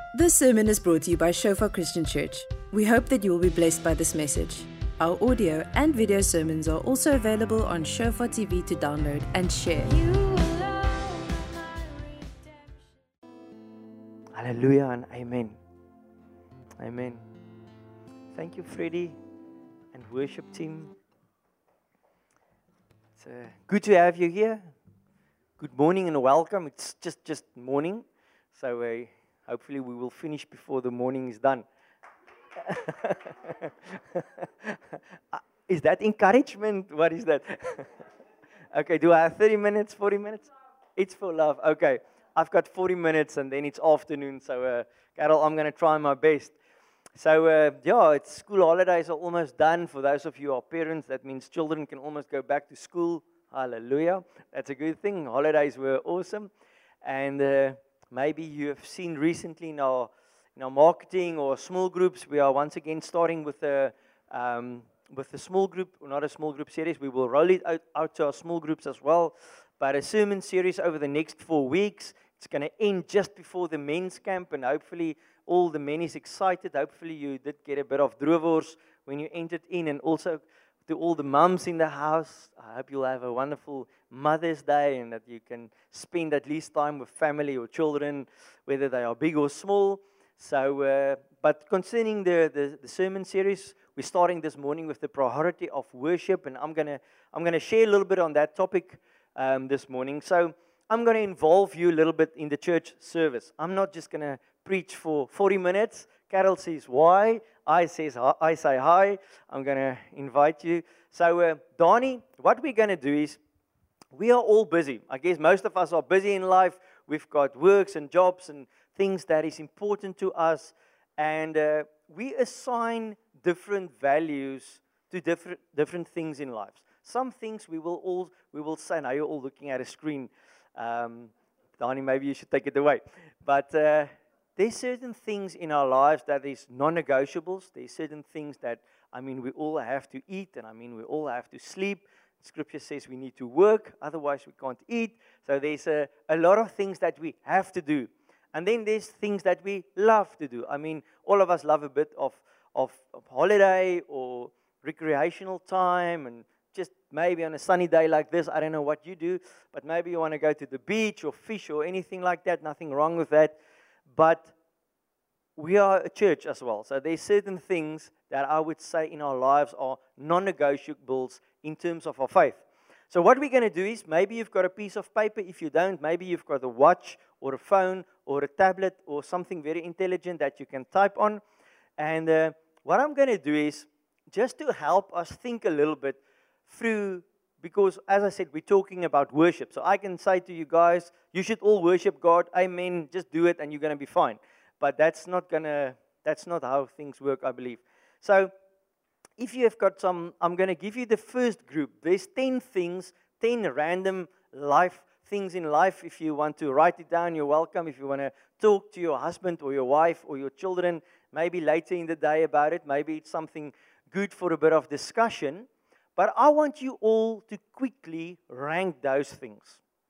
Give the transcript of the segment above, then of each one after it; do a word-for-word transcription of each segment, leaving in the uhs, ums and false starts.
This sermon is brought to you by Shofar Christian Church. We hope that you will be blessed by this message. Our audio and video sermons are also available on Shofar T V to download and share. Hallelujah and amen. Amen. Thank you, Freddie and worship team. It's uh, good to have you here. Good morning and welcome. It's just, just morning, so uh, hopefully we will finish before the morning is done. Is that encouragement? What is that? Okay, do I have thirty minutes, forty minutes? It's for love. Okay, I've got forty minutes and then it's afternoon, so uh, Carol, I'm going to try my best. So, uh, yeah, it's school holidays are almost done. For those of you who are parents, that means children can almost go back to school. Hallelujah. That's a good thing. Holidays were awesome. And uh, maybe you have seen recently in our, in our marketing or small groups, we are once again starting with a, um, with a small group, not a small group series. We will roll it out, out to our small groups as well. But a sermon series over the next four weeks. It's going to end just before the men's camp, and hopefully all the men is excited. Hopefully you did get a bit of droewors when you entered in, and also to all the mums in the house, I hope you'll have a wonderful Mother's Day and that you can spend at least time with family or children, whether they are big or small. So, uh, but concerning the, the, the sermon series, we're starting this morning with the priority of worship, and I'm gonna I'm gonna share a little bit on that topic um, this morning. So I'm gonna involve you a little bit in the church service. I'm not just gonna preach for forty minutes. Carol says why. I says I say hi. I'm gonna invite you. So, uh, Donnie, what we're gonna do is we are all busy. I guess most of us are busy in life. We've got works and jobs and things that is important to us, and uh, we assign different values to different different things in life. Some things we will all we will say. Now you're all looking at a screen. Um, Donnie, maybe you should take it away. But uh, there's certain things in our lives that is non-negotiables. There's certain things that, I mean, we all have to eat, and I mean, we all have to sleep. Scripture says we need to work, otherwise we can't eat. So there's a, a lot of things that we have to do. And then there's things that we love to do. I mean, all of us love a bit of, of, of holiday or recreational time, and just maybe on a sunny day like this, I don't know what you do, but maybe you want to go to the beach or fish or anything like that. Nothing wrong with that. But we are a church as well. So there's certain things that I would say in our lives are non-negotiables in terms of our faith. So what we're going to do is, maybe you've got a piece of paper. If you don't, maybe you've got a watch or a phone or a tablet or something very intelligent that you can type on. And uh, what I'm going to do is, just to help us think a little bit through, because as I said, we're talking about worship. So I can say to you guys, you should all worship God. Amen. Just do it and you're going to be fine. But that's not going to, that's not how things work, I believe. So if you have got some, I'm going to give you the first group. There's ten things, ten random life things in life. If you want to write it down, you're welcome. If you want to talk to your husband or your wife or your children, maybe later in the day about it, maybe it's something good for a bit of discussion. But I want you all to quickly rank those things.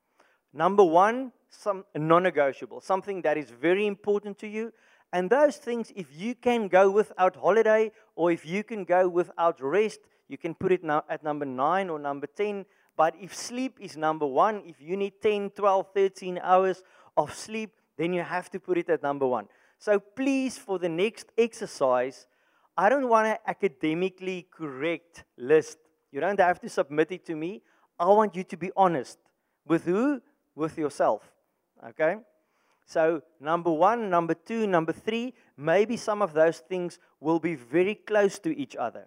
Number one, some non-negotiable, something that is very important to you. And those things, if you can go without holiday or if you can go without rest, you can put it now at number nine or number ten. But if sleep is number one, if you need ten, twelve, thirteen hours of sleep, then you have to put it at number one. So please, for the next exercise, I don't want an academically correct list. You don't have to submit it to me. I want you to be honest. With who? With yourself. Okay? So, number one, number two, number three, maybe some of those things will be very close to each other.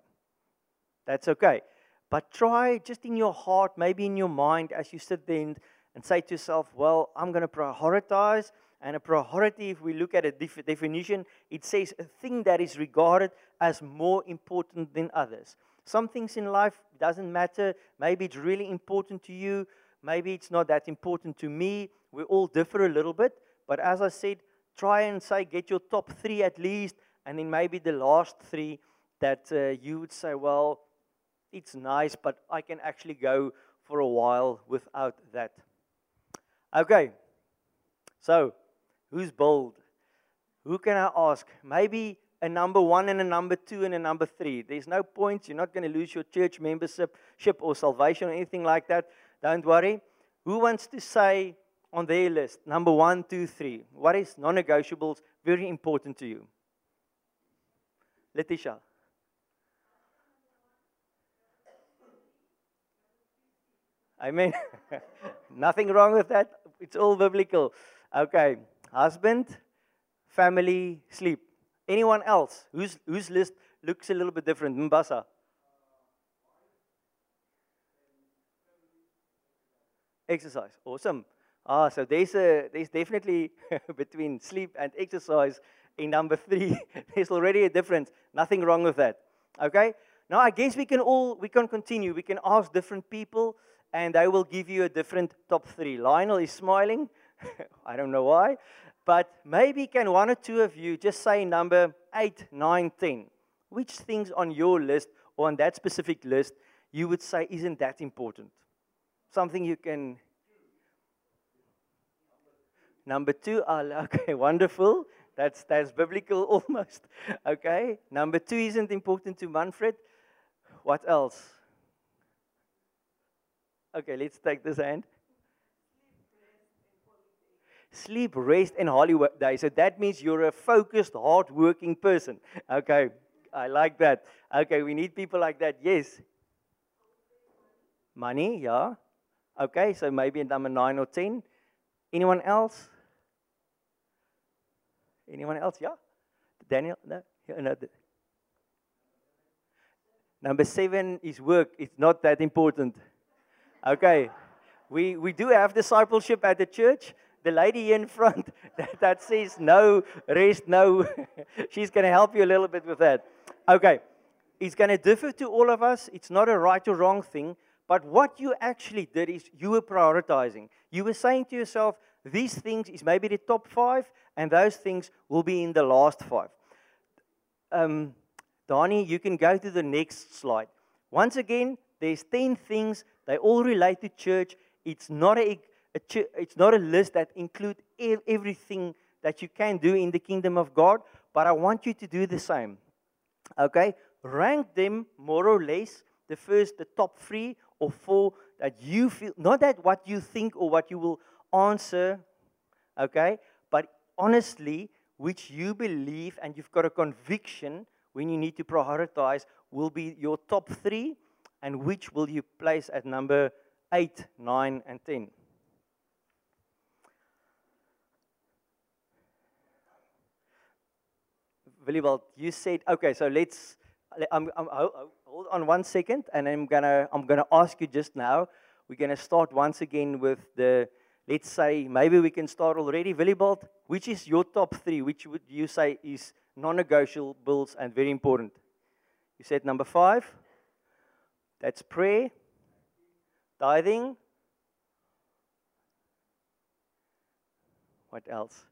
That's okay. But try just in your heart, maybe in your mind, as you sit there and, and say to yourself, well, I'm going to prioritize. And a priority, if we look at a def- definition, it says a thing that is regarded as more important than others. Some things in life doesn't matter. Maybe it's really important to you. Maybe it's not that important to me. We all differ a little bit. But as I said, try and say, get your top three at least. And then maybe the last three that uh, you would say, well, it's nice, but I can actually go for a while without that. Okay. So, who's bold? Who who can I ask? Maybe a number one and a number two and a number three. There's no point. You're not going to lose your church membership or salvation or anything like that. Don't worry. Who wants to say on their list, number one, two, three? What is non-negotiables very important to you? Letitia. Amen. Nothing wrong with that. It's all biblical. Okay. Husband, family, sleep. Anyone else? Whose, whose list looks a little bit different? Mbasa. Exercise. Awesome. Ah, so there's, a, there's definitely between sleep and exercise in number three. There's already a difference. Nothing wrong with that. Okay? Now, I guess we can all, we can continue. We can ask different people, and they will give you a different top three. Lionel is smiling. I don't know why. But maybe can one or two of you just say number eight, nine, ten. Which things on your list or on that specific list you would say isn't that important? Something you can... Number two, uh, okay, wonderful. That's, that's biblical almost. Okay. Number two isn't important to Manfred. What else? Okay, let's take this hand. Sleep, rest, and holiday. So that means you're a focused, hard-working person. Okay, I like that. Okay, we need people like that. Yes. Money, yeah. Okay, so maybe number nine or ten. Anyone else? Anyone else? Yeah? Daniel? No? Yeah, no. Number seven is work. It's not that important. Okay. We, we do have discipleship at the church. The lady in front that, that says no, rest, no. She's going to help you a little bit with that. Okay. It's going to differ to all of us. It's not a right or wrong thing. But what you actually did is you were prioritizing. You were saying to yourself, these things is maybe the top five, and those things will be in the last five. Um, Donnie, you can go to the next slide. Once again, there's ten things. They all relate to church. It's not a, a ch- it's not a list that includes ev- everything that you can do in the kingdom of God, but I want you to do the same. Okay? Rank them more or less, the first, the top three or four that you feel, not that what you think or what you will answer, okay, but honestly, which you believe and you've got a conviction when you need to prioritize will be your top three, and which will you place at number eight, nine, and ten. Willibald, you said, okay, so let's, I'm, I'm, hold on one second, and I'm gonna, I'm gonna ask you just now, we're gonna start once again with the, let's say, maybe we can start already. Willibald, which is your top three? Which would you say is non-negotiables and very important? You said number five. That's prayer, tithing. What else?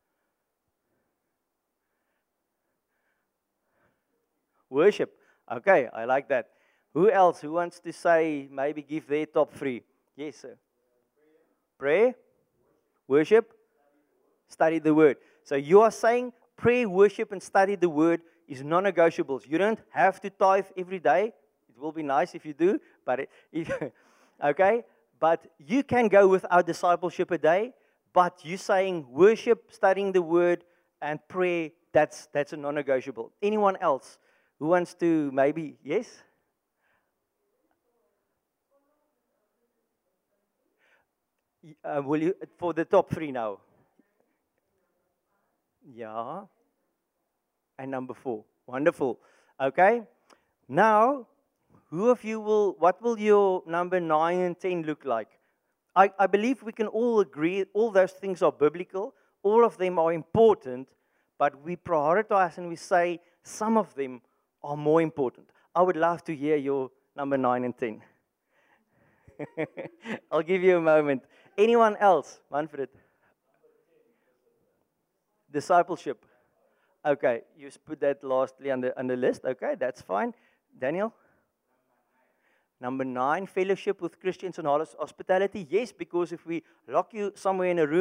Worship. Okay, I like that. Who else? Who wants to say, maybe give their top three? Yes, sir. Prayer, worship, study the word. So you are saying pray, worship, and study the word is non-negotiables. You don't have to tithe every day. It will be nice if you do, but it, if, okay. But you can go without discipleship a day. But you saying worship, studying the word, and pray. That's that's a non-negotiable. Anyone else who wants to maybe yes? Uh, will you, for the top three now? Yeah. And number four. Wonderful. Okay. Now, who of you will, what will your number nine and ten look like? I, I believe we can all agree all those things are biblical. All of them are important, but we prioritize and we say some of them are more important. I would love to hear your number nine and ten. I'll give you a moment. Anyone else? Manfred? Discipleship. Okay, you put that lastly on the, on the list. Okay, that's fine. Daniel? Number nine, fellowship with Christians and hospitality. Yes, because if we lock you somewhere in a room,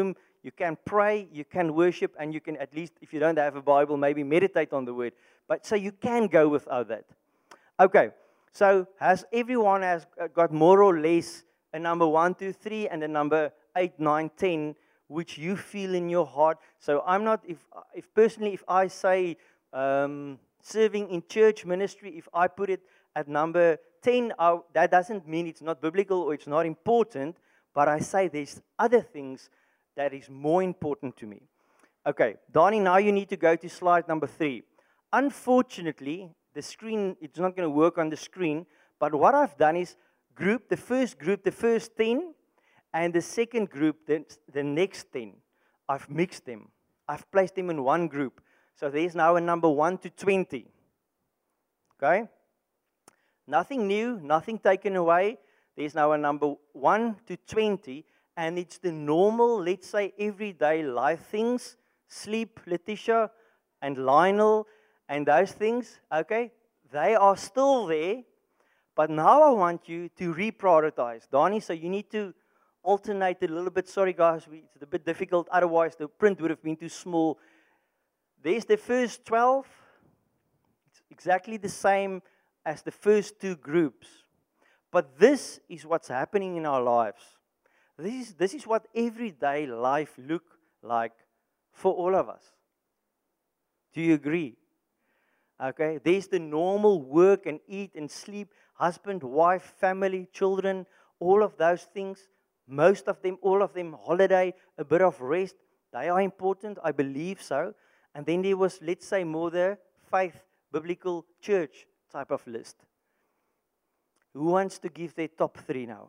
you can pray, you can worship, and you can at least, if you don't have a Bible, maybe meditate on the word. But so you can go without that. Okay, so has everyone has got more or less a number one, two, three, and a number eight, nine, ten, which you feel in your heart? So I'm not, if, if personally, if I say um, serving in church ministry, if I put it at number ten, I, that doesn't mean it's not biblical or it's not important, but I say there's other things that is more important to me. Okay, Donnie, now you need to go to slide number three. Unfortunately, the screen, it's not going to work on the screen, but what I've done is group, the first group, the first ten, and the second group, the, the next ten. I've mixed them. I've placed them in one group. So there's now a number one to twenty. Okay? Nothing new, nothing taken away. There's now a number one to twenty, and it's the normal, let's say, everyday life things. Sleep, Letitia, and Lionel, and those things, okay? They are still there, but now I want you to reprioritize. Donnie, so you need to alternate it a little bit. Sorry, guys, we, it's a bit difficult. Otherwise, the print would have been too small. There's the first twelve. It's exactly the same as the first two groups. But this is what's happening in our lives. This is, this is what everyday life look like for all of us. Do you agree? Okay, there's the normal work and eat and sleep, husband, wife, family, children, all of those things. Most of them, all of them, holiday, a bit of rest. They are important, I believe so. And then there was, let's say, more the faith, biblical, church type of list. Who wants to give their top three now?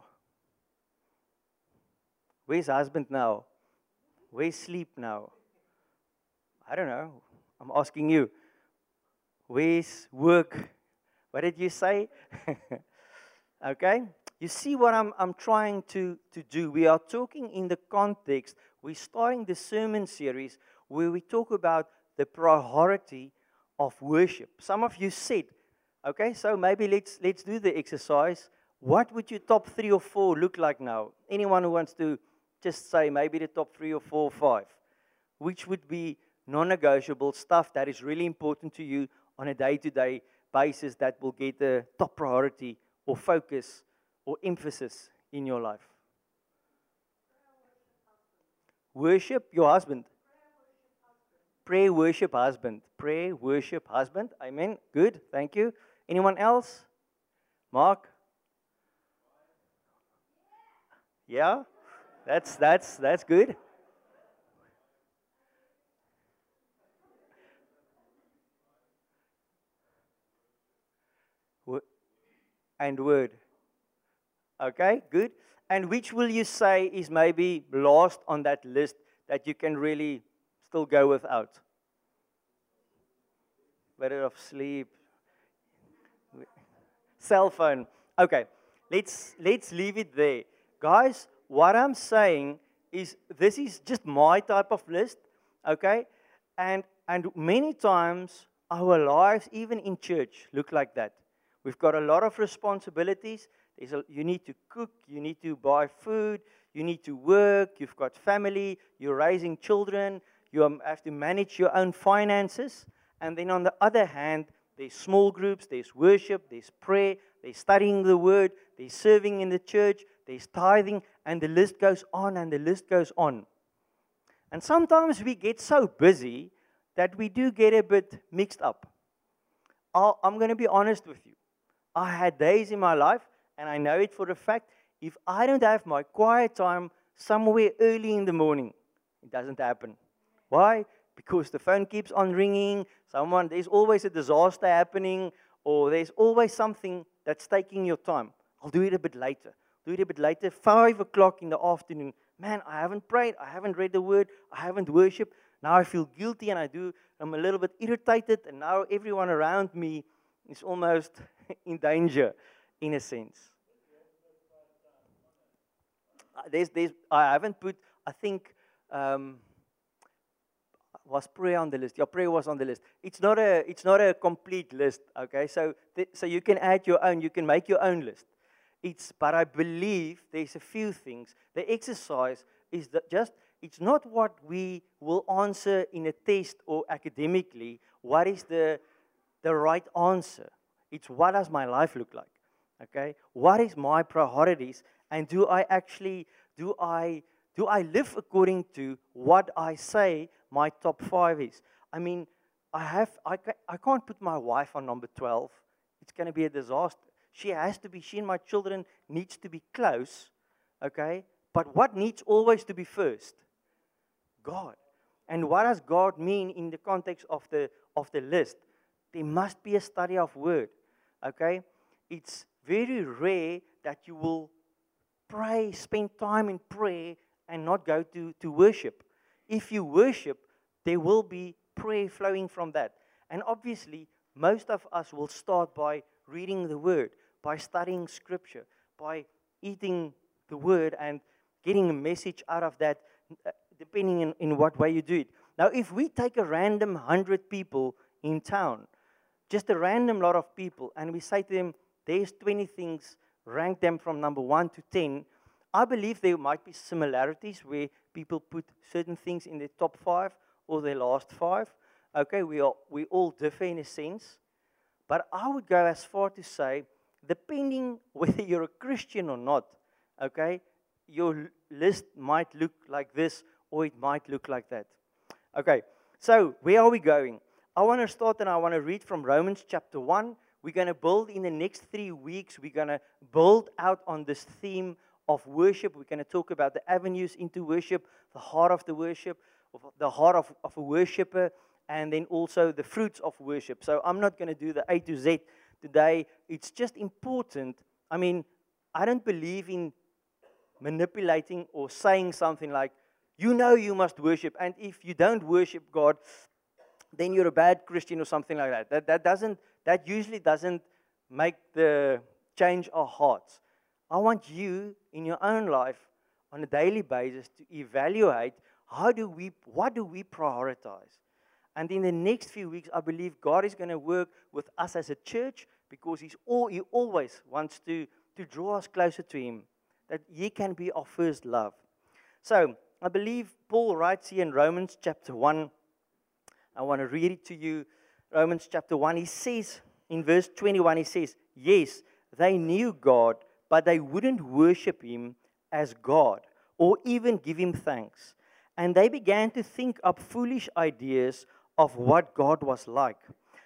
Where's husband now? Where's sleep now? I don't know. I'm asking you. Where's work? What did you say? Okay? You see what I'm, I'm trying to, to do? We are talking in the context. We're starting the sermon series where we talk about the priority of worship. Some of you said, okay, so maybe let's, let's do the exercise. What would your top three or four look like now? Anyone who wants to just say maybe the top three or four or five. Which would be non-negotiable stuff that is really important to you on a day-to-day basis that will get the top priority or focus or emphasis in your life? Worship your husband. Pray, worship husband. Pray, worship husband. Amen. Good. Thank you. Anyone else? Mark? Yeah? That's that's that's good. And word. Okay, good. And which will you say is maybe last on that list that you can really still go without? Better of sleep. Cell phone. Okay, let's let's leave it there. Guys, what I'm saying is this is just my type of list, okay? And and many times our lives, even in church, look like that. We've got a lot of responsibilities. There's a, you need to cook, you need to buy food, you need to work, you've got family, you're raising children, you have to manage your own finances. And then on the other hand, there's small groups, there's worship, there's prayer, there's studying the word, there's serving in the church, there's tithing, and the list goes on and the list goes on. And sometimes we get so busy that we do get a bit mixed up. I'll, I'm going to be honest with you. I had days in my life, and I know it for a fact, if I don't have my quiet time somewhere early in the morning, it doesn't happen. Why? Because the phone keeps on ringing, someone, there's always a disaster happening, or there's always something that's taking your time. I'll do it a bit later. Do it a bit later, five o'clock in the afternoon. Man, I haven't prayed, I haven't read the word, I haven't worshipped. Now I feel guilty and I do, I'm a little bit irritated, and now everyone around me is almost in danger, in a sense. Uh, there's, there's, I haven't put, I think, um, was prayer on the list? Yeah, prayer was on the list. It's not a, it's not a complete list, okay? So, th- so you can add your own, you can make your own list. It's, but I believe there's a few things. The exercise is that just, it's not what we will answer in a test or academically, what is the, the right answer. It's what does my life look like, okay? What is my priorities, and do I actually, do I, do I live according to what I say my top five is? I mean, I have, I, ca I can't put my wife on number twelve. It's going to be a disaster. She has to be, she and my children needs to be close, okay? But what needs always to be first? God. And what does God mean in the context of the, of the list? There must be a study of word, okay? It's very rare that you will pray, spend time in prayer and not go to, to worship. If you worship, there will be prayer flowing from that. And obviously, most of us will start by reading the word, by studying scripture, by eating the word and getting a message out of that, uh, depending in, in what way you do it. Now, if we take a random hundred people in town, just a random lot of people, and we say to them, there's twenty things, rank them from number one to ten, I believe there might be similarities where people put certain things in their top five or their last five. Okay, we, are, we all differ in a sense. But I would go as far to say, depending whether you're a Christian or not, okay, your list might look like this or it might look like that. Okay, so where are we going? I want to start and I want to read from Romans chapter one. We're going to build in the next three weeks, we're going to build out on this theme of worship. We're going to talk about the avenues into worship, the heart of the worship, the heart of, of a worshiper, and then also the fruits of worship. So I'm not going to do the A to Z today. It's just important. I mean, I don't believe in manipulating or saying something like, you know you must worship, and if you don't worship God, then you're a bad Christian or something like that. That, that, doesn't, that usually doesn't make the change our hearts. I want you in your own life on a daily basis to evaluate how do we, what do we prioritize. And in the next few weeks, I believe God is going to work with us as a church because he's all, he always wants to, to draw us closer to him, that he can be our first love. So, I believe Paul writes here in Romans chapter one. I want to read it to you. Romans chapter one, he says, in verse twenty-one, he says, yes, they knew God, but they wouldn't worship him as God or even give him thanks. And they began to think up foolish ideas of what God was like.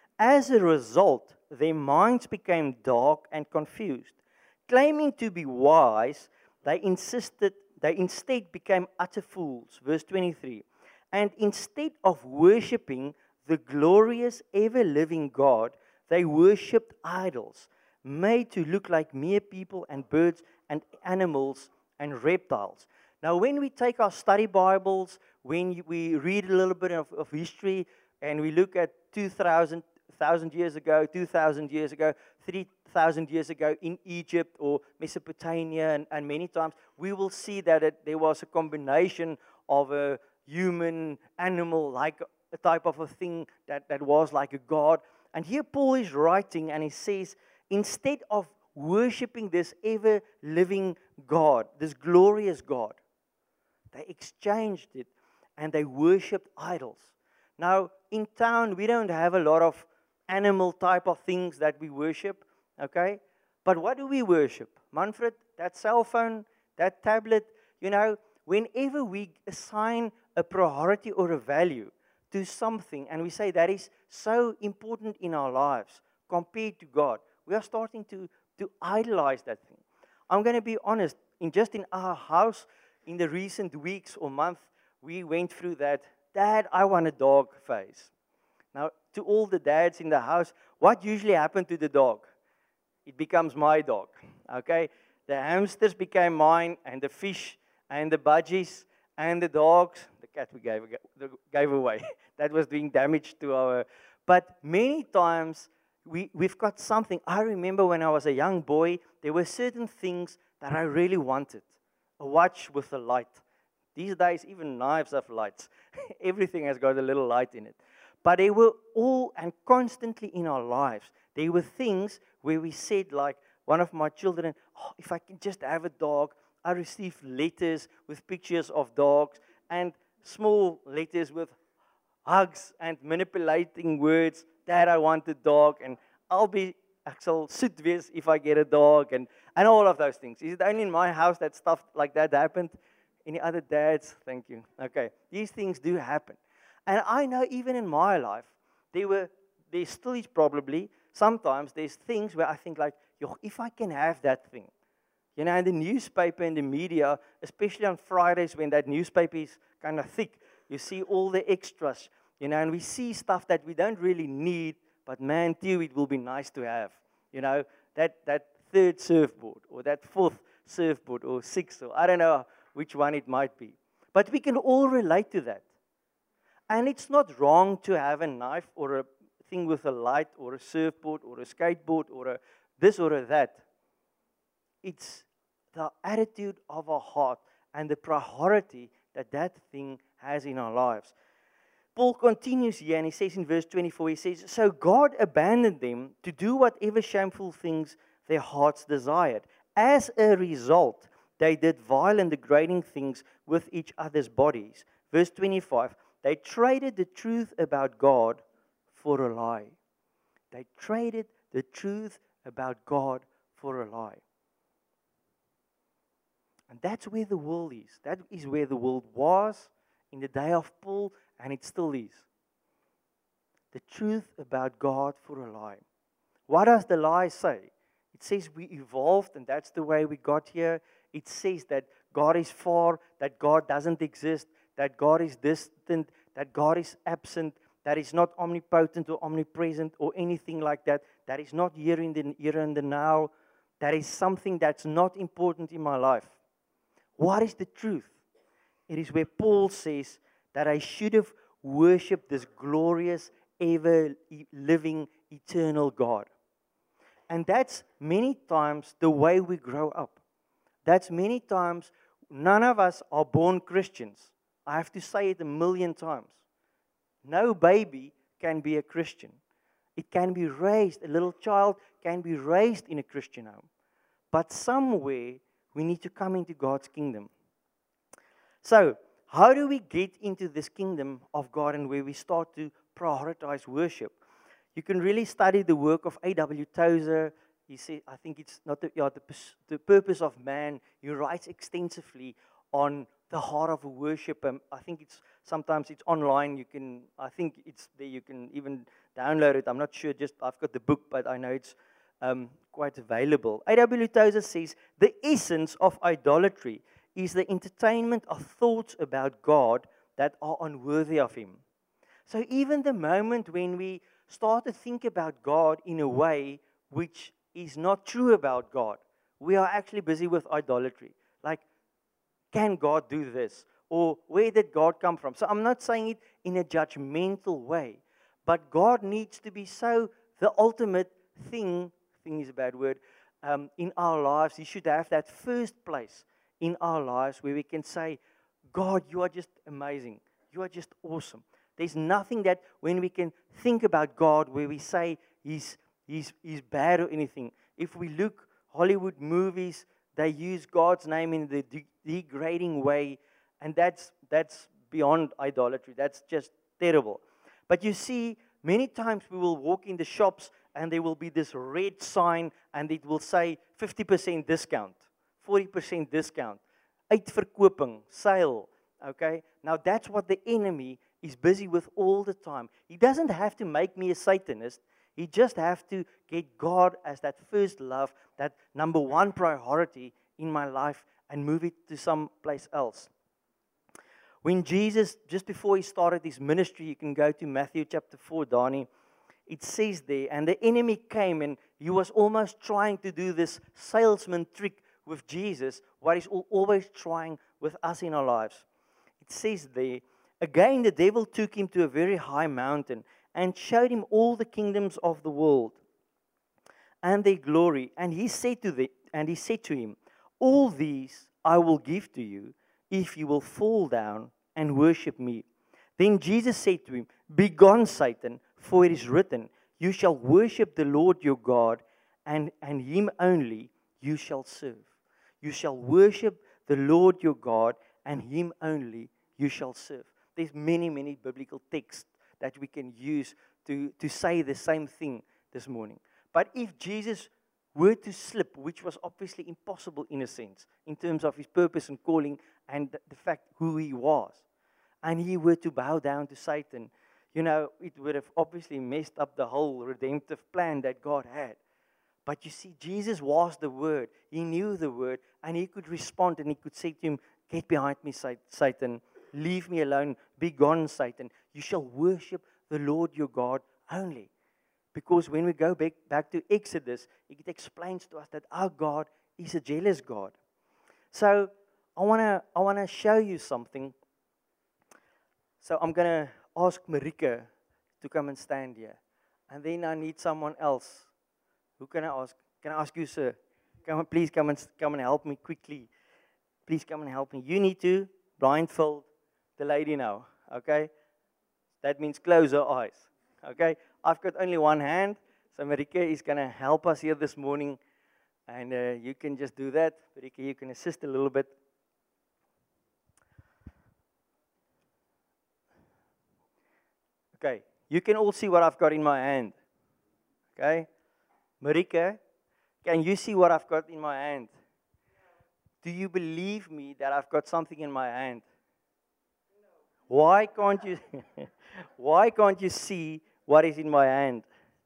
As a result, their minds became dark and confused. Claiming to be wise, they insisted, they instead became utter fools. Verse twenty-three. And instead of worshiping the glorious, ever-living God, they worshipped idols, made to look like mere people and birds and animals and reptiles. Now, when we take our study Bibles, when we read a little bit of, of history, and we look at two thousand, one thousand years ago, two thousand years ago, three thousand years ago in Egypt or Mesopotamia, and, and many times, we will see that it, there was a combination of a human, animal, like a type of a thing that, that was like a god. And here Paul is writing and he says, instead of worshiping this ever-living God, this glorious God, they exchanged it and they worshipped idols. Now, in town, we don't have a lot of animal type of things that we worship, okay? But what do we worship? Manfred, that cell phone, that tablet, you know, whenever we assign a priority or a value to something and we say that is so important in our lives compared to God, we are starting to, to idolize that thing. I'm going to be honest, in just in our house, in the recent weeks or month, we went through that, Dad, I want a dog phase. Now, to all the dads in the house, what usually happened to the dog? It becomes my dog, okay? The hamsters became mine, and the fish, and the budgies, and the dogs. The cat we gave, gave away. That was doing damage to our... But many times, we, we've got something. I remember when I was a young boy, there were certain things that I really wanted. A watch with a light. These days, even knives have lights. Everything has got a little light in it. But they were all and constantly in our lives. There were things where we said, like, one of my children, oh, if I can just have a dog. I received letters with pictures of dogs. and small letters with hugs and manipulating words. Dad, I want a dog, and I'll be ek sal soet wees if I get a dog, and, and all of those things. Is it only in my house that stuff like that happened? Any other dads? Thank you. Okay, these things do happen. And I know even in my life, there were, there still is probably, sometimes there's things where I think like, yo, if I can have that thing. You know, in the newspaper and the media, especially on Fridays when that newspaper is kind of thick, you see all the extras, you know, and we see stuff that we don't really need, but man, too, it will be nice to have. You know, that, that third surfboard, or that fourth surfboard, or sixth, or I don't know which one it might be. But we can all relate to that. And it's not wrong to have a knife, or a thing with a light, or a surfboard, or a skateboard, or a this or a that. It's the attitude of our heart and the priority that that thing has in our lives. Paul continues here, and he says in verse twenty-four, he says, so God abandoned them to do whatever shameful things their hearts desired. As a result, they did vile and degrading things with each other's bodies. Verse twenty-five, they traded the truth about God for a lie. They traded the truth about God for a lie. And that's where the world is. That is where the world was in the day of Paul, and it still is. The truth about God for a lie. What does the lie say? It says we evolved, and that's the way we got here. It says that God is far, that God doesn't exist, that God is distant, that God is absent, that is not omnipotent or omnipresent or anything like that. That is not here in the here and the now. That is something that's not important in my life. What is the truth? It is where Paul says that I should have worshipped this glorious, ever-living, eternal God. And that's many times the way we grow up. That's many times, none of us are born Christians. I have to say it a million times. No baby can be a Christian. It can be raised, a little child can be raised in a Christian home. But somewhere, we need to come into God's kingdom. So, how do we get into this kingdom of God and where we start to prioritize worship? You can really study the work of A W Tozer. He said, I think it's not the, yeah, the, the purpose of man. He writes extensively on the heart of a worship. Um, I think it's sometimes it's online. You can, I think it's there. You can even download it. I'm not sure. Just I've got the book, but I know it's um, quite available. A W Tozer says the essence of idolatry is the entertainment of thoughts about God that are unworthy of Him. So even the moment when we start to think about God in a way which is not true about God, we are actually busy with idolatry. Like, can God do this? Or where did God come from? So I'm not saying it in a judgmental way, but God needs to be so the ultimate thing, thing is a bad word, um, in our lives. He should have that first place in our lives where we can say, God, you are just amazing. You are just awesome. There's nothing that when we can think about God where we say He's, he's, he's bad or anything. If we look, Hollywood movies, they use God's name in the de- degrading way, and that's, that's beyond idolatry. That's just terrible. But you see, many times we will walk in the shops and there will be this red sign and it will say fifty percent discount, forty percent discount, uitverkoping, sale, okay? Now that's what the enemy is busy with all the time. He doesn't have to make me a Satanist. He just has to get God as that first love, that number one priority in my life, and move it to some place else. When Jesus, just before He started His ministry, you can go to Matthew chapter four, Donnie. It says there, and the enemy came and he was almost trying to do this salesman trick with Jesus, what He's always trying with us in our lives. It says there, again the devil took Him to a very high mountain and showed Him all the kingdoms of the world and their glory. And he said to the, and he said to him, all these I will give to you if you will fall down and worship me. Then Jesus said to him, begone, Satan, for it is written, you shall worship the Lord your God, and, and Him only you shall serve. You shall worship the Lord your God, and Him only you shall serve. There's many, many biblical texts that we can use to, to say the same thing this morning. But if Jesus were to slip, which was obviously impossible in a sense, in terms of his purpose and calling and the, the fact who he was, and he were to bow down to Satan, you know, it would have obviously messed up the whole redemptive plan that God had. But you see, Jesus was the Word. He knew the Word, and he could respond, and he could say to him, get behind me, Satan. Leave me alone. Be gone, Satan. You shall worship the Lord your God only. Because when we go back, back to Exodus, it explains to us that our God is a jealous God. So I want to I want to show you something. So I'm going to ask Marika to come and stand here. And then I need someone else. Who can I ask? Can I ask you, sir? Come on, please come and, come and help me quickly. Please come and help me. You need to blindfold the lady now, okay? That means close her eyes, okay? I've got only one hand, so Marika is going to help us here this morning. And uh, you can just do that. Marika, you can assist a little bit. Okay, you can all see what I've got in my hand. Okay, Marika, can you see what I've got in my hand? Do you believe me that I've got something in my hand? No. Why can't you? Why can't you see what is in my hand?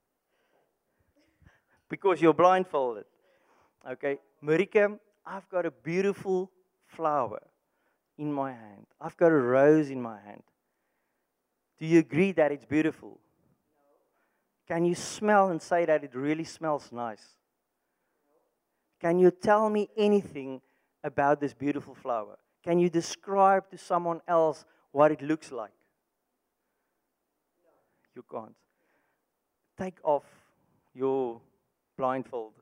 Because you're blindfolded. Okay, Marika, I've got a beautiful flower in my hand. I've got a rose in my hand. Do you agree that it's beautiful? No. Can you smell and say that it really smells nice? No. Can you tell me anything about this beautiful flower? Can you describe to someone else what it looks like? No. You can't. Take off your blindfold.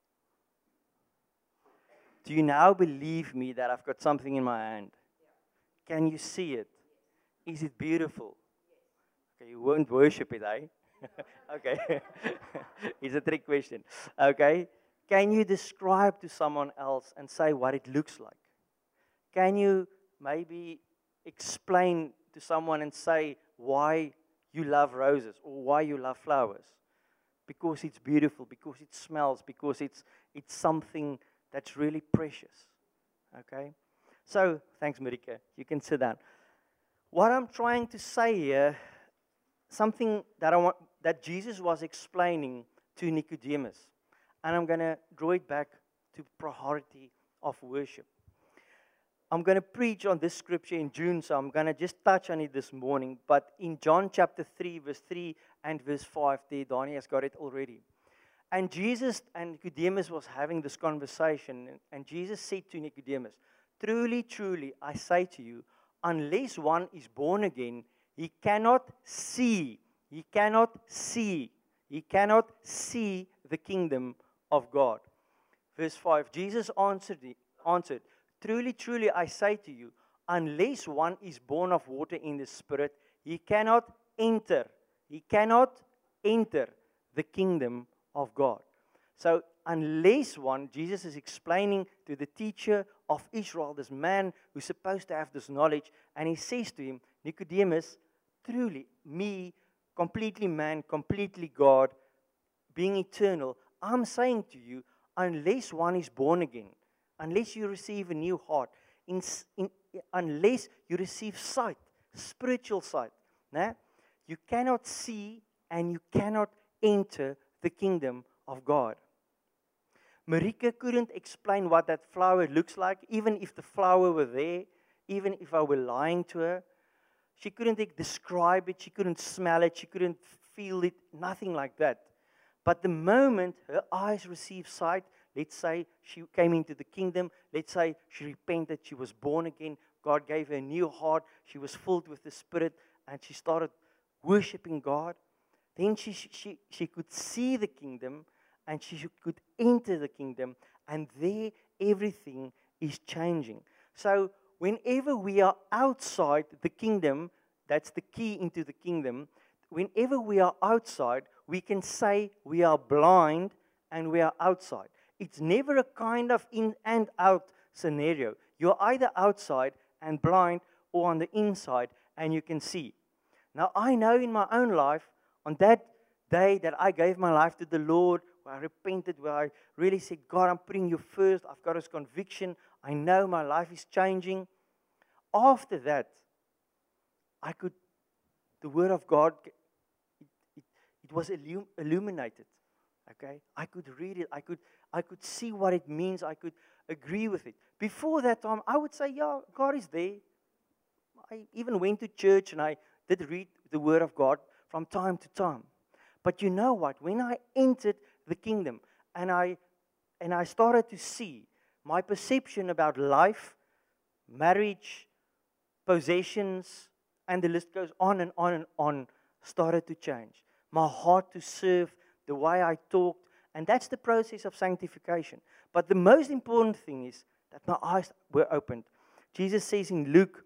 Do you now believe me that I've got something in my hand? Yeah. Can you see it? Yes. Is it beautiful? Okay, you won't worship it, eh? Okay. It's a trick question. Okay. Can you describe to someone else and say what it looks like? Can you maybe explain to someone and say why you love roses or why you love flowers? Because it's beautiful, because it smells, because it's it's something that's really precious. Okay? So, thanks, Marika. You can sit down. What I'm trying to say here, something that I want, that Jesus was explaining to Nicodemus. And I'm going to draw it back to priority of worship. I'm going to preach on this scripture in June, so I'm going to just touch on it this morning. But in John chapter three, verse three and verse five, there, Donnie has got it already. And Jesus and Nicodemus was having this conversation. And Jesus said to Nicodemus, truly, truly, I say to you, unless one is born again, he cannot see, he cannot see, he cannot see the kingdom of God. Verse five, Jesus answered, answered, truly, truly, I say to you, unless one is born of water in the Spirit, he cannot enter, he cannot enter the kingdom of God. So, unless one, Jesus is explaining to the teacher of Israel, this man who's supposed to have this knowledge, and he says to him, Nicodemus, truly, me, completely man, completely God, being eternal, I'm saying to you, unless one is born again, unless you receive a new heart, in, in, unless you receive sight, spiritual sight, nah, you cannot see and you cannot enter the kingdom of God. Marika couldn't explain what that flower looks like, even if the flower were there, even if I were lying to her. She couldn't describe it, she couldn't smell it, she couldn't feel it, nothing like that. But the moment her eyes received sight, let's say she came into the kingdom, let's say she repented, she was born again, God gave her a new heart, she was filled with the Spirit, and she started worshiping God. Then she, she, she could see the kingdom, and she could enter the kingdom, and there everything is changing. So whenever we are outside the kingdom, that's the key into the kingdom, whenever we are outside, we can say we are blind and we are outside. It's never a kind of in and out scenario. You're either outside and blind, or on the inside, and you can see. Now, I know in my own life, on that day that I gave my life to the Lord, where I repented, where I really said, God, I'm putting you first. I've got this conviction. I know my life is changing. After that, I could, the Word of God, it, it, it was illum, illuminated. Okay? I could read it. I could, I could see what it means. I could agree with it. Before that time, I would say, yeah, God is there. I even went to church and I did read the Word of God from time to time. But you know what? When I entered the kingdom and I and I started to see my perception about life, marriage, possessions, and the list goes on and on and on, started to change. My heart to serve, the way I talked, and that's the process of sanctification. But the most important thing is that my eyes were opened. Jesus says in Luke,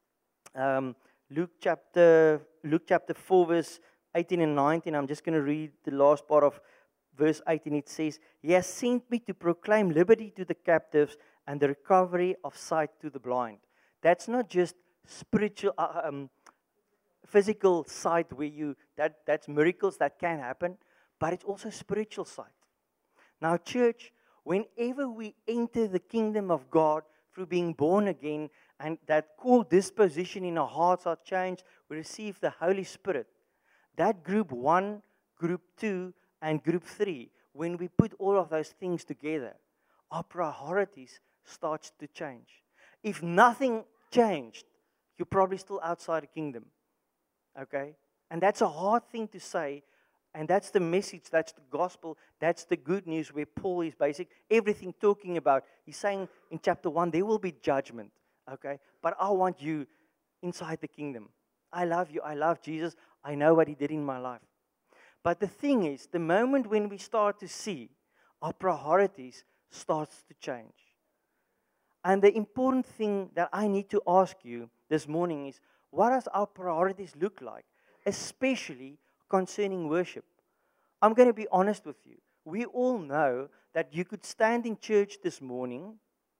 um, Luke chapter Luke chapter four, verse eighteen and nineteen. I'm just going to read the last part of verse eighteen. It says, He has sent me to proclaim liberty to the captives and the recovery of sight to the blind. That's not just spiritual, uh, um, physical sight where you, that, that's miracles that can happen, but it's also spiritual sight. Now, church, whenever we enter the kingdom of God through being born again, and that core disposition in our hearts are changed, we receive the Holy Spirit. That group one, group two, and group three, when we put all of those things together, our priorities starts to change. If nothing changed, you're probably still outside the kingdom. Okay? And that's a hard thing to say, and that's the message, that's the gospel, that's the good news where Paul is basic, everything talking about. He's saying in chapter one, there will be judgment. Okay? But I want you inside the kingdom. I love you. I love Jesus. I know what He did in my life. But the thing is, the moment when we start to see, our priorities starts to change. And the important thing that I need to ask you this morning is, what does our priorities look like? Especially concerning worship. I'm going to be honest with you. We all know that you could stand in church this morning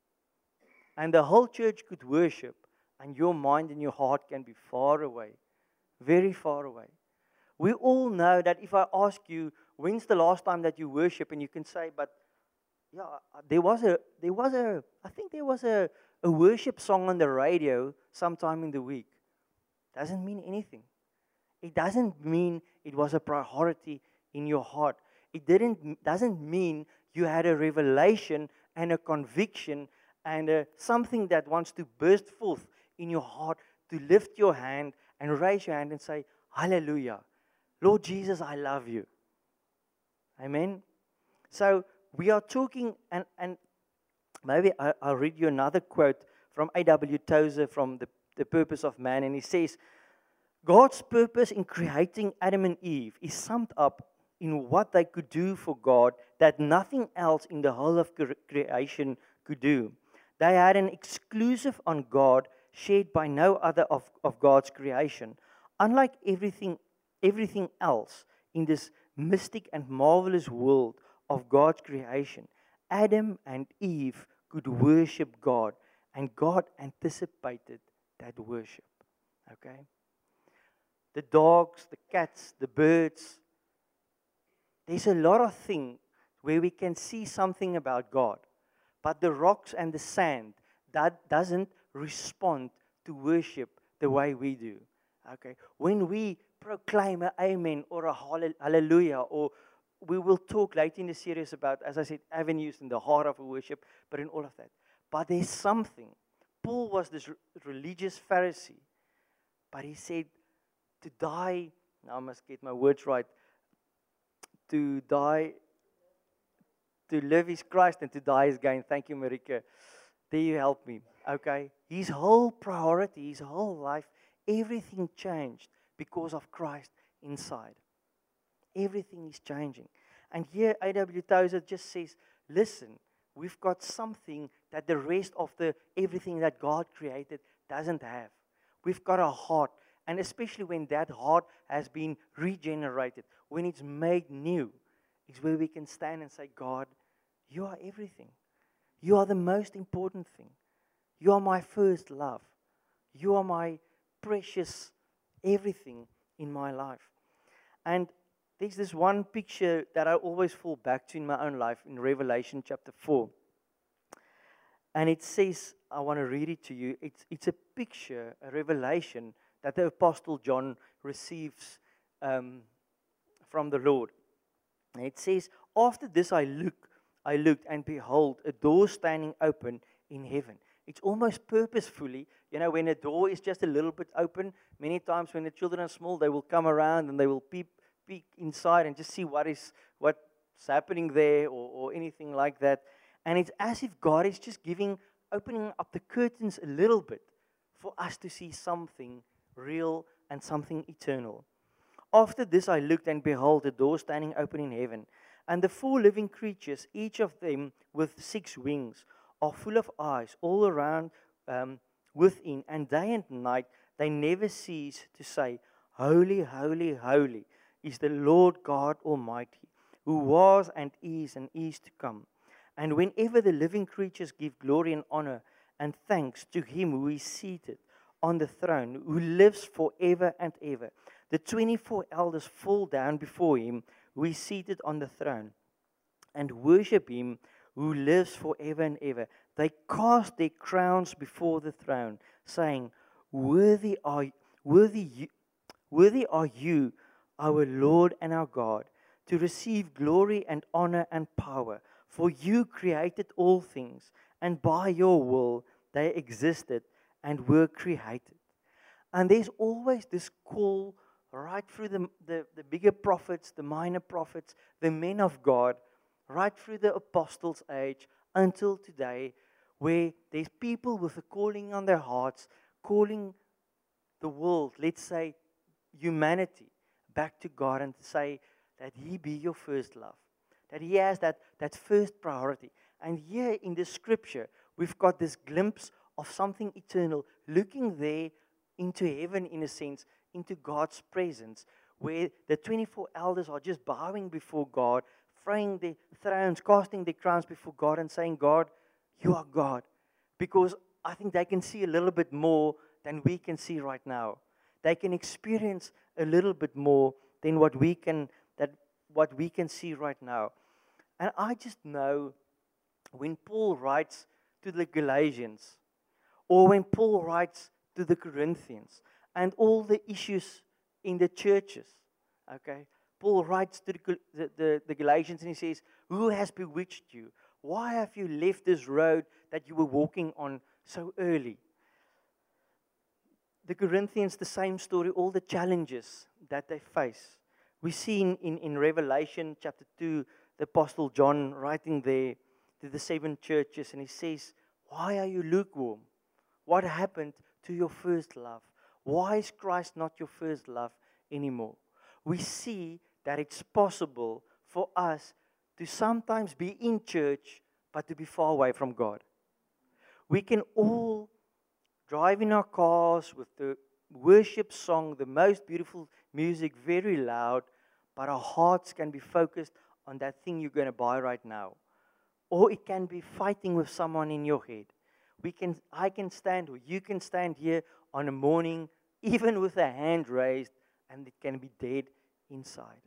and the whole church could worship, and your mind and your heart can be far away, very far away. We all know that if I ask you, when's the last time that you worship, and you can say, but yeah, there was a, there was a, I think there was a, a worship song on the radio sometime in the week. Doesn't mean anything. It doesn't mean it was a priority in your heart. It didn't, doesn't mean you had a revelation and a conviction and a, something that wants to burst forth in your heart to lift your hand and raise your hand and say, Hallelujah. Lord Jesus, I love you. Amen. So we are talking, and, and maybe I, I'll read you another quote from A W Tozer from the, the Purpose of Man, and he says, God's purpose in creating Adam and Eve is summed up in what they could do for God that nothing else in the whole of cre- creation could do. They had an exclusive on God shared by no other of, of God's creation. Unlike everything, everything else in this mystic and marvelous world of God's creation, Adam and Eve could worship God, and God anticipated that worship. Okay? The dogs, the cats, the birds. There's a lot of things where we can see something about God. But the rocks and the sand, that doesn't respond to worship the way we do. Okay? When we proclaim an amen or a hallelujah, or we will talk later in the series about, as I said, avenues in the heart of worship, but in all of that. But there's something. Paul was this religious Pharisee, but he said, to die, now I must get my words right, to die, to live is Christ and to die is gain. Thank you, Marika. There you help me. Okay? His whole priority, his whole life, everything changed because of Christ inside. Everything is changing. And here A W Tozer just says, listen, we've got something that the rest of the everything that God created doesn't have. We've got a heart. And especially when that heart has been regenerated, when it's made new, is where we can stand and say, God, you are everything. You are the most important thing. You are my first love. You are my precious everything in my life. And there's this one picture that I always fall back to in my own life in Revelation chapter four. And it says, I want to read it to you. It's, it's a picture, a revelation that the Apostle John receives um, from the Lord. And it says, after this I look, I looked, and behold, a door standing open in heaven. It's almost purposefully, you know, when a door is just a little bit open, many times when the children are small, they will come around and they will peep, peek inside and just see what is what's happening there or, or anything like that. And it's as if God is just giving, opening up the curtains a little bit for us to see something real and something eternal. After this I looked, and behold, a door standing open in heaven. And the four living creatures, each of them with six wings, are full of eyes all around um, within. And day and night they never cease to say, Holy, holy, holy is the Lord God Almighty, who was and is and is to come. And whenever the living creatures give glory and honor and thanks to Him who is seated on the throne, who lives forever and ever, the twenty-four elders fall down before Him who is seated on the throne and worship Him who lives forever and ever. They cast their crowns before the throne, saying, Worthy are, worthy you, worthy are you, our Lord and our God, to receive glory and honor and power. For you created all things, and by your will they existed and were created. And there's always this call right through the, the, the bigger prophets, the minor prophets, the men of God, right through the apostles' age until today, where there's people with a calling on their hearts, calling the world, let's say humanity, back to God and say that He be your first love. That He has that, that first priority. And here in the scripture, we've got this glimpse of something eternal, looking there into heaven in a sense, into God's presence, where the twenty-four elders are just bowing before God, throwing their thrones, casting their crowns before God and saying, God, you are God. Because I think they can see a little bit more than we can see right now. They can experience a little bit more than what we can that what we can see right now. And I just know when Paul writes to the Galatians, or when Paul writes to the Corinthians, and all the issues in the churches, okay, Paul writes to the, the, the, the Galatians and he says, who has bewitched you? Why have you left this road that you were walking on so early? The Corinthians, the same story, all the challenges that they face. We see in, in, in Revelation chapter two, the Apostle John writing there to the seven churches, and he says, why are you lukewarm? What happened to your first love? Why is Christ not your first love anymore? We see that it's possible for us to sometimes be in church, but to be far away from God. We can all drive in our cars with the worship song, the most beautiful music, very loud, but our hearts can be focused on that thing you're going to buy right now. Or it can be fighting with someone in your head. We can, I can stand, or you can stand here on a morning, even with a hand raised, and it can be dead inside.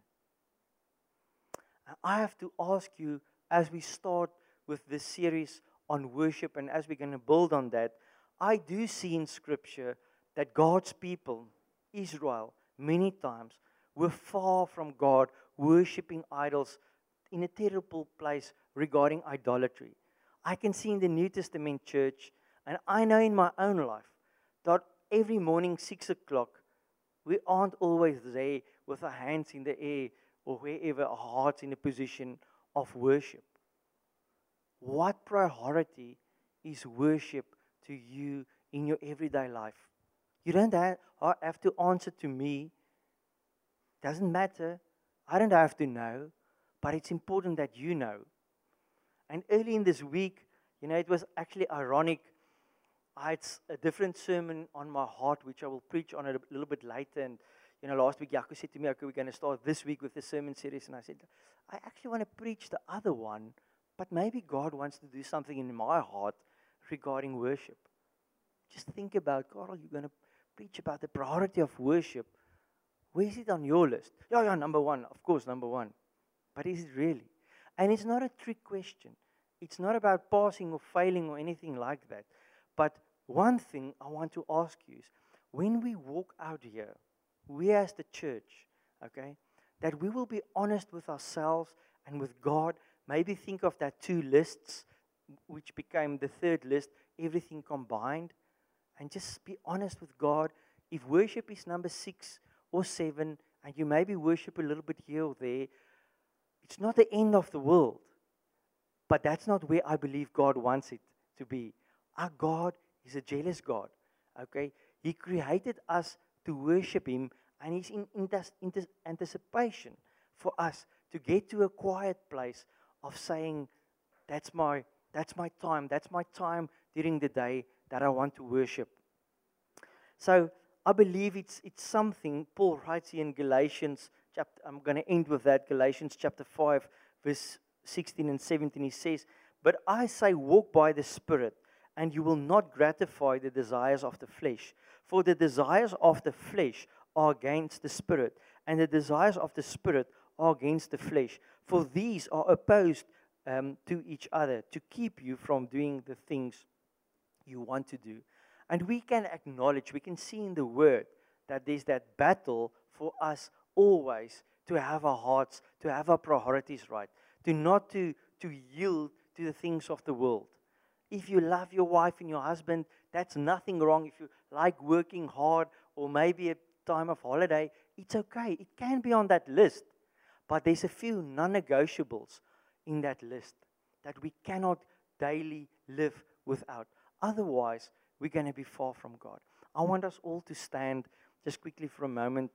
I have to ask you, as we start with this series on worship, and as we're going to build on that, I do see in Scripture that God's people, Israel, many times were far from God, worshiping idols in a terrible place regarding idolatry. I can see in the New Testament church, and I know in my own life, that every morning, six o'clock, we aren't always there with our hands in the air or wherever, our hearts in a position of worship. What priority is worship to you in your everyday life? You don't have, have to answer to me. Doesn't matter. I don't have to know, but it's important that you know. And early in this week, you know, it was actually ironic. I had a different sermon on my heart, which I will preach on it a little bit later. And, you know, last week, Jaco said to me, okay, we're going to start this week with the sermon series. And I said, I actually want to preach the other one, but maybe God wants to do something in my heart regarding worship. just think about, Carl, you're going to preach about the priority of worship. Where is it on your list? Yeah, yeah, number one. Of course, number one. But is it really? And it's not a trick question. It's not about passing or failing or anything like that. But one thing I want to ask you is, when we walk out here, we as the church, okay, that we will be honest with ourselves and with God. Maybe think of that two lists, which became the third list, everything combined. And just be honest with God. If worship is number six or seven, and you maybe worship a little bit here or there, it's not the end of the world. But that's not where I believe God wants it to be. Our God is a jealous God. Okay? He created us to worship Him, and He's in, in, this, in this anticipation for us to get to a quiet place of saying, that's my, that's my time. That's my time during the day that I want to worship. So I believe it's it's something Paul writes here in Galatians chapter. I'm going to end with that. Galatians chapter five, verse sixteen and seventeen. He says, "But I say, walk by the Spirit, and you will not gratify the desires of the flesh. For the desires of the flesh are against the Spirit, and the desires of the Spirit are against the flesh. For these are opposed um, to each other, to keep you from doing the things you want to do." And we can acknowledge, we can see in the Word that there's that battle for us always to have our hearts, to have our priorities right, to not to, to yield to the things of the world. If you love your wife and your husband, that's nothing wrong. If you like working hard or maybe a time of holiday, it's okay. It can be on that list. But there's a few non-negotiables in that list that we cannot daily live without. Otherwise, we're going to be far from God. I want us all to stand just quickly for a moment.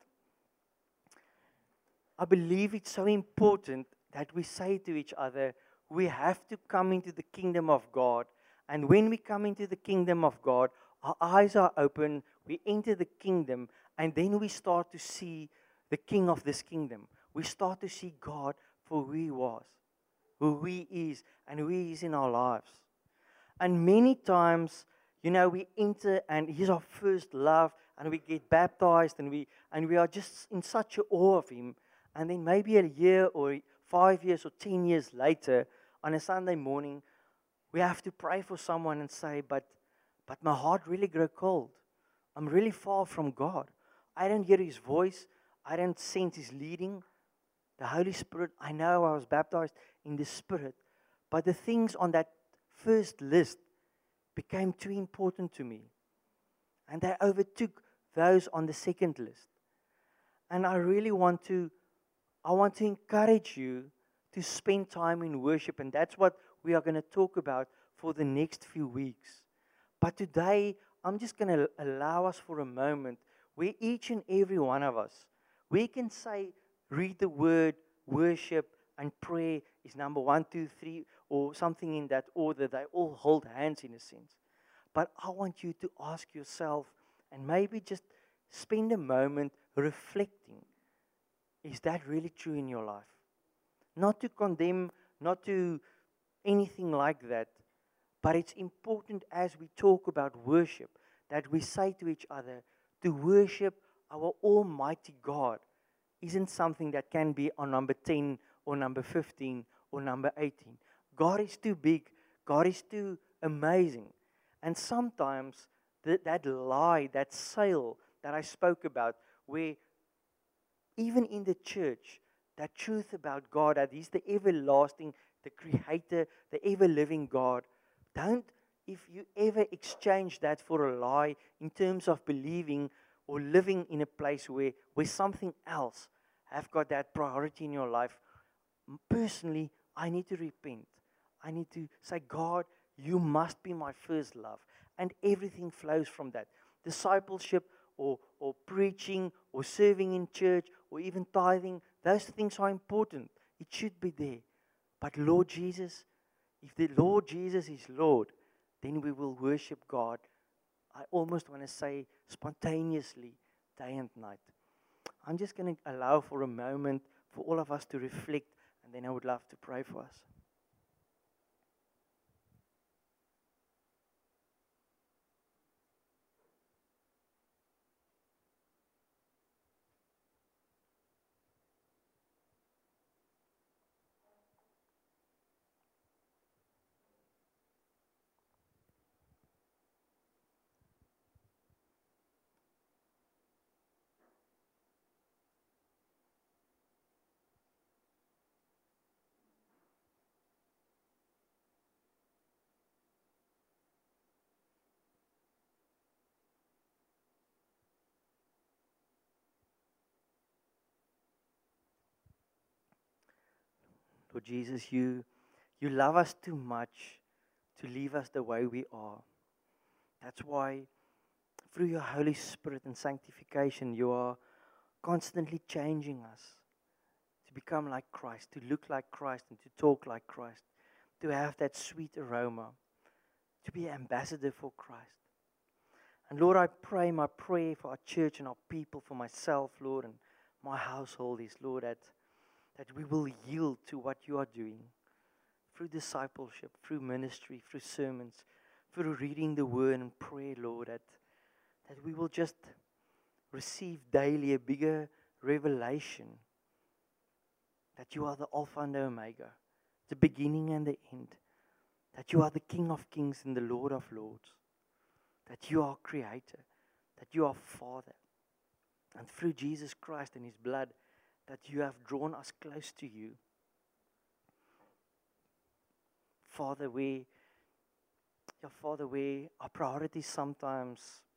I believe it's so important that we say to each other, we have to come into the kingdom of God. And when we come into the kingdom of God, our eyes are open, we enter the kingdom, and then we start to see the king of this kingdom. We start to see God for who He was, who He is, and who He is in our lives. And many times, you know, we enter and He's our first love, and we get baptized, and we and we are just in such a awe of Him. And then maybe a year or five years or ten years later, on a Sunday morning, we have to pray for someone and say, but, but my heart really grew cold. I'm really far from God. I don't hear His voice. I don't sense His leading. The Holy Spirit, I know I was baptized in the Spirit, but the things on that first list became too important to me. And they overtook those on the second list. And I really want to, I want to encourage you to spend time in worship. And that's what we are going to talk about for the next few weeks. But today, I'm just going to allow us for a moment where each and every one of us, we can say, read the word, worship, and prayer is number one, two, three, or something in that order. They all hold hands in a sense. But I want you to ask yourself, and maybe just spend a moment reflecting, is that really true in your life? Not to condemn, not to anything like that, but it's important as we talk about worship that we say to each other, to worship our Almighty God isn't something that can be on number ten or number fifteen or number eighteen. God is too big. God is too amazing. And sometimes th- that lie, that sale that I spoke about, where even in the church, that truth about God, that He's the everlasting, the creator, the ever-living God, don't, if you ever exchange that for a lie in terms of believing or living in a place where, where something else have got that priority in your life, personally, I need to repent. I need to say, God, You must be my first love. And everything flows from that. Discipleship or, or preaching or serving in church or even tithing, those things are important. It should be there. But Lord Jesus, if the Lord Jesus is Lord, then we will worship God. I almost want to say spontaneously, day and night. I'm just going to allow for a moment for all of us to reflect, and then I would love to pray for us. Lord Jesus, you, you love us too much to leave us the way we are. That's why through your Holy Spirit and sanctification, you are constantly changing us to become like Christ, to look like Christ and to talk like Christ, to have that sweet aroma, to be an ambassador for Christ. And Lord, I pray my prayer for our church and our people, for myself, Lord, and my household is, Lord, that, that we will yield to what you are doing through discipleship, through ministry, through sermons, through reading the word and prayer, Lord, that, that we will just receive daily a bigger revelation that you are the Alpha and the Omega, the beginning and the end, that you are the King of Kings and the Lord of Lords, that you are Creator, that you are Father, and through Jesus Christ and His blood, that you have drawn us close to you. Father, we, yeah, Father, we, our priorities sometimes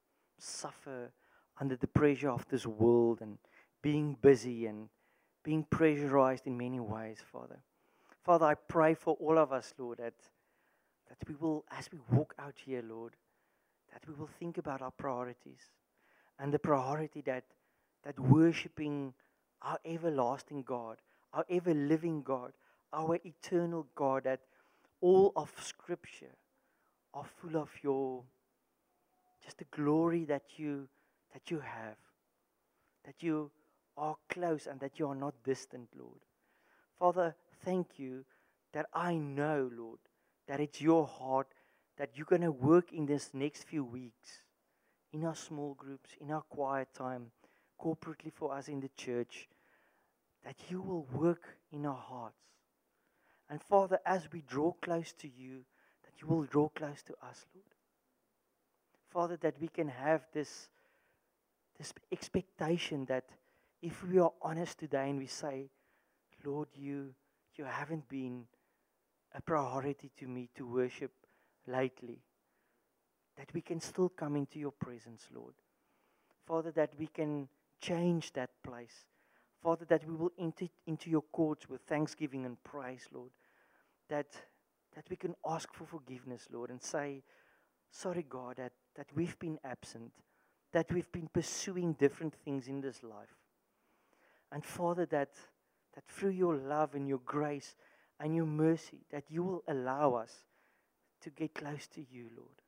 suffer under the pressure of this world and being busy and being pressurized in many ways, Father. Father, I pray for all of us, Lord, that, that we will, as we walk out here, Lord, that we will think about our priorities and the priority that, that worshiping our everlasting God, our ever-living God, our eternal God, that all of Scripture are full of your, just the glory that you, that you have, that you are close and that you are not distant, Lord. Father, thank you that I know, Lord, that it's your heart that you're going to work in this next few weeks, in our small groups, in our quiet time, corporately for us in the church, that you will work in our hearts. And Father, as we draw close to you, that you will draw close to us, Lord. Father, that we can have this, this expectation that if we are honest today and we say, Lord, you, you haven't been a priority to me to worship lately, that we can still come into your presence, Lord. Father, that we can change that place. Father, that we will enter into your courts with thanksgiving and praise, Lord. That, that we can ask for forgiveness, Lord, and say, sorry, God, that, that we've been absent, that we've been pursuing different things in this life. And Father, that, that through your love and your grace and your mercy, that you will allow us to get close to you, Lord.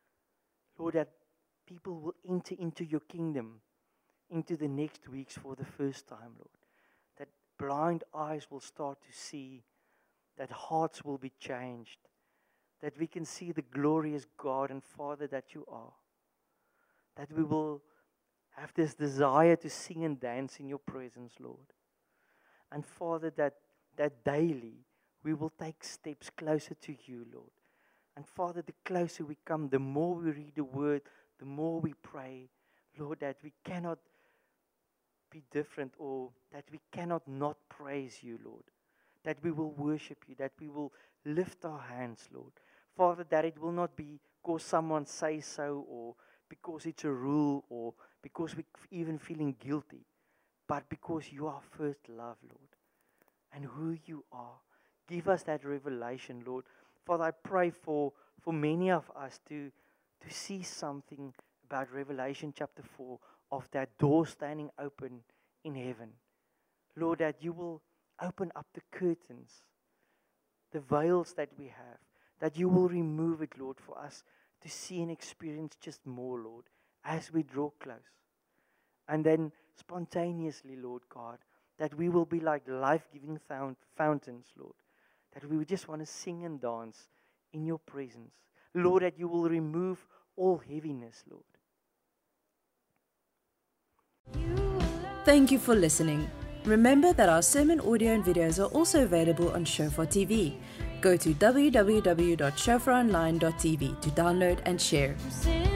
Lord, that people will enter into your kingdom into the next weeks for the first time, Lord. That blind eyes will start to see, that hearts will be changed, that we can see the glorious God and Father that you are. That we will have this desire to sing and dance in your presence, Lord. And Father, that, that daily we will take steps closer to you, Lord. And Father, the closer we come, the more we read the word, the more we pray, Lord, that we cannot be different, or that we cannot not praise you, Lord. That we will worship you, that we will lift our hands, Lord. Father, that it will not be because someone says so, or because it's a rule, or because we're even feeling guilty, but because you are first love, Lord, and who you are. Give us that revelation, Lord. Father, I pray for, for many of us to, to see something about Revelation chapter four, of that door standing open in heaven. Lord, that you will open up the curtains, the veils that we have, that you will remove it, Lord, for us to see and experience just more, Lord, as we draw close. And then spontaneously, Lord God, that we will be like life-giving fountains, Lord, that we would just want to sing and dance in your presence. Lord, that you will remove all heaviness, Lord. Thank you for listening. Remember that our sermon audio and videos are also available on Shofar T V. Go to w w w dot shofar online dot t v to download and share.